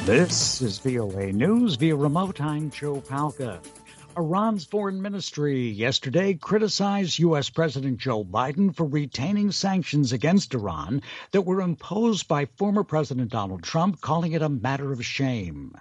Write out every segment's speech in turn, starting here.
This is VOA News. Via remote, I'm Joe Palca. Iran's foreign ministry yesterday criticized U.S. President Joe Biden for retaining sanctions against Iran that were imposed by former President Donald Trump, calling it a matter of shame.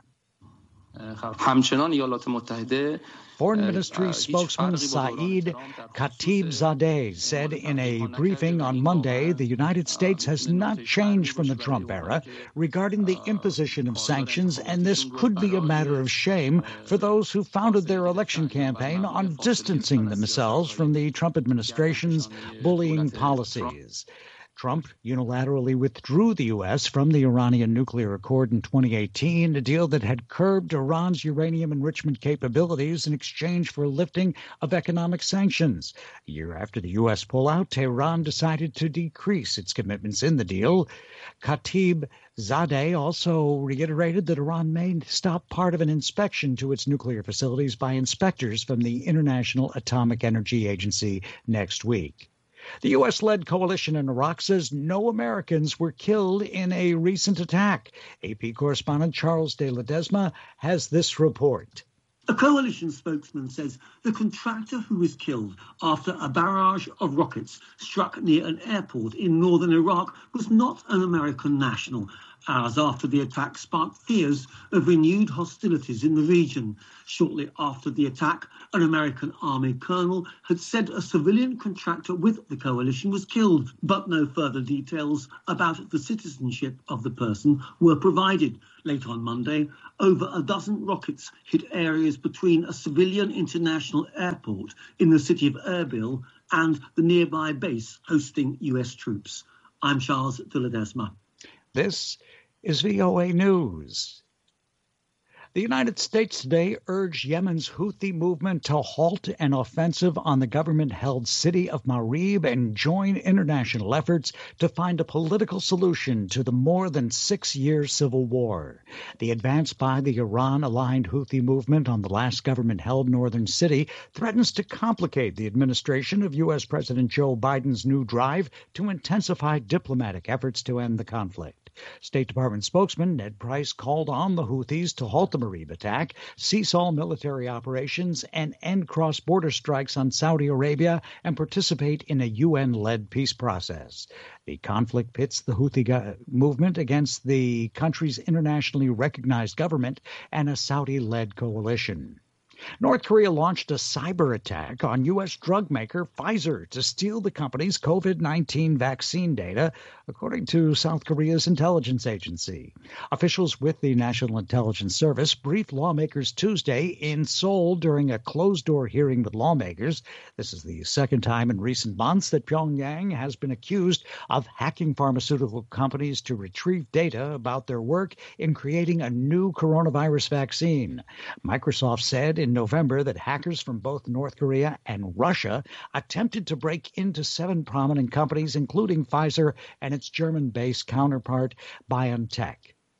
Foreign Ministry spokesman Saeed Khatibzadeh said in a briefing on Monday the United States has not changed from the Trump era regarding the imposition of sanctions, and this could be a matter of shame for those who founded their election campaign on distancing themselves from the Trump administration's bullying policies. Trump unilaterally withdrew the U.S. from the Iranian nuclear accord in 2018, a deal that had curbed Iran's uranium enrichment capabilities in exchange for lifting of economic sanctions. A year after the U.S. pullout, Tehran decided to decrease its commitments in the deal. Khatibzadeh also reiterated that Iran may stop part of an inspection to its nuclear facilities by inspectors from the International Atomic Energy Agency next week. The U.S.-led coalition in Iraq says no Americans were killed in a recent attack. AP correspondent Charles de Ledesma has this report. A coalition spokesman says the contractor who was killed after a barrage of rockets struck near an airport in northern Iraq was not an American national. Hours after the attack sparked fears of renewed hostilities in the region. Shortly after the attack, an American Army colonel had said a civilian contractor with the coalition was killed, but no further details about the citizenship of the person were provided. Late on Monday, over a dozen rockets hit areas between a civilian international airport in the city of Erbil and the nearby base hosting U.S. troops. I'm Charles de Ledesma. This is VOA News. The United States today urged Yemen's Houthi movement to halt an offensive on the government-held city of Marib and join international efforts to find a political solution to the more than 6-year civil war. The advance by the Iran-aligned Houthi movement on the last government-held northern city threatens to complicate the administration of U.S. President Joe Biden's new drive to intensify diplomatic efforts to end the conflict. State Department spokesman Ned Price called on the Houthis to halt the Marib attack, cease all military operations, and end cross-border strikes on Saudi Arabia and participate in a UN-led peace process. The conflict pits the Houthi movement against the country's internationally recognized government and a Saudi-led coalition. North Korea launched a cyber attack on U.S. drug maker Pfizer to steal the company's COVID-19 vaccine data, according to South Korea's intelligence agency. Officials with the National Intelligence Service briefed lawmakers Tuesday in Seoul during a closed-door hearing with lawmakers. This is the second time in recent months that Pyongyang has been accused of hacking pharmaceutical companies to retrieve data about their work in creating a new coronavirus vaccine. Microsoft said in November that hackers from both North Korea and Russia attempted to break into 7 prominent companies, including Pfizer and its German-based counterpart, BioNTech.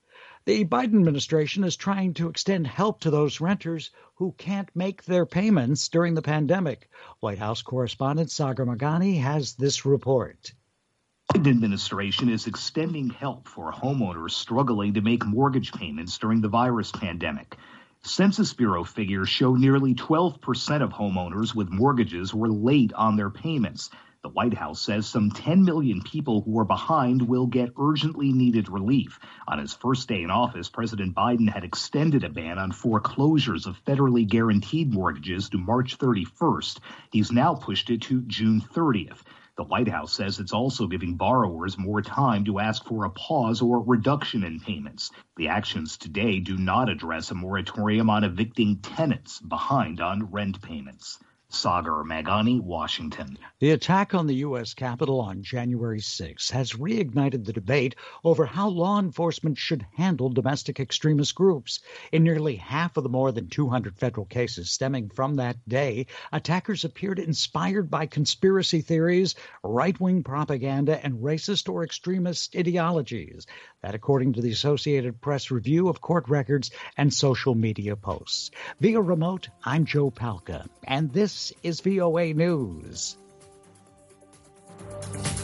The Biden administration is trying to extend help to those renters who can't make their payments during the pandemic. White House correspondent Sagar Meghani has this report. The Biden administration is extending help for homeowners struggling to make mortgage payments during the virus pandemic. Census Bureau figures show nearly 12% of homeowners with mortgages were late on their payments. The White House says some 10 million people who are behind will get urgently needed relief. On his first day in office, President Biden had extended a ban on foreclosures of federally guaranteed mortgages to March 31st. He's now pushed it to June 30th. The White House says it's also giving borrowers more time to ask for a pause or reduction in payments. The actions today do not address a moratorium on evicting tenants behind on rent payments. Sagar Meghani, Washington. The attack on the U.S. Capitol on January 6 has reignited the debate over how law enforcement should handle domestic extremist groups. In nearly half of the more than 200 federal cases stemming from that day, attackers appeared inspired by conspiracy theories, right-wing propaganda, and racist or extremist ideologies. That according to the Associated Press review of court records and social media posts. Via remote, I'm Joe Palca, and this is VOA News.